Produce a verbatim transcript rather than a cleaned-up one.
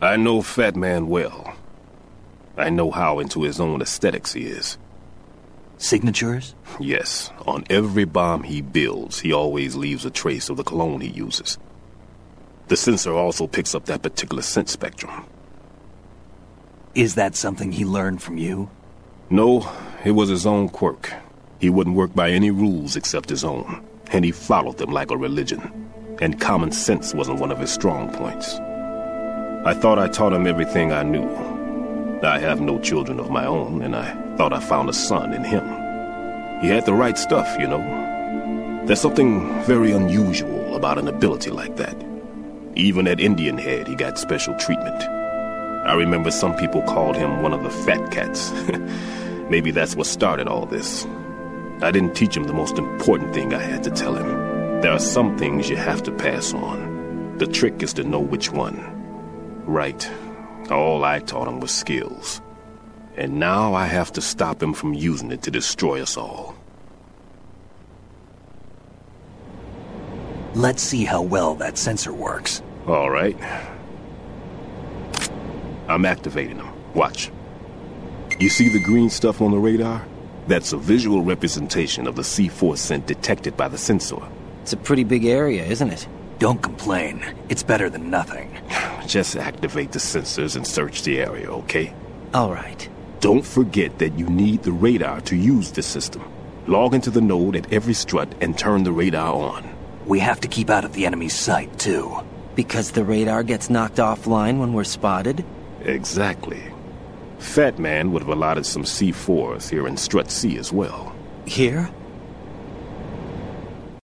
I know Fat Man well. I know how into his own aesthetics he is. Signatures? Yes. On every bomb he builds, he always leaves a trace of the cologne he uses. The sensor also picks up that particular scent spectrum. Is that something he learned from you? No, it was his own quirk. He wouldn't work by any rules except his own, and he followed them like a religion. And common sense wasn't one of his strong points. I thought I taught him everything I knew. I have no children of my own, and I thought I found a son in him. He had the right stuff, you know. There's something very unusual about an ability like that. Even at Indian Head, he got special treatment. I remember some people called him one of the fat cats. Maybe that's what started all this. I didn't teach him the most important thing I had to tell him. There are some things you have to pass on. The trick is to know which one. Right. All I taught him was skills. And now I have to stop him from using it to destroy us all. Let's see how well that sensor works. All right. I'm activating them. Watch. You see the green stuff on the radar? That's a visual representation of the C four scent detected by the sensor. It's a pretty big area, isn't it? Don't complain. It's better than nothing. Just activate the sensors and search the area, okay? All right. Don't forget that you need the radar to use this system. Log into the node at every strut and turn the radar on. We have to keep out of the enemy's sight, too. Because the radar gets knocked offline when we're spotted? Exactly. Fat Man would have allotted some C fours here in Strut C as well. Here?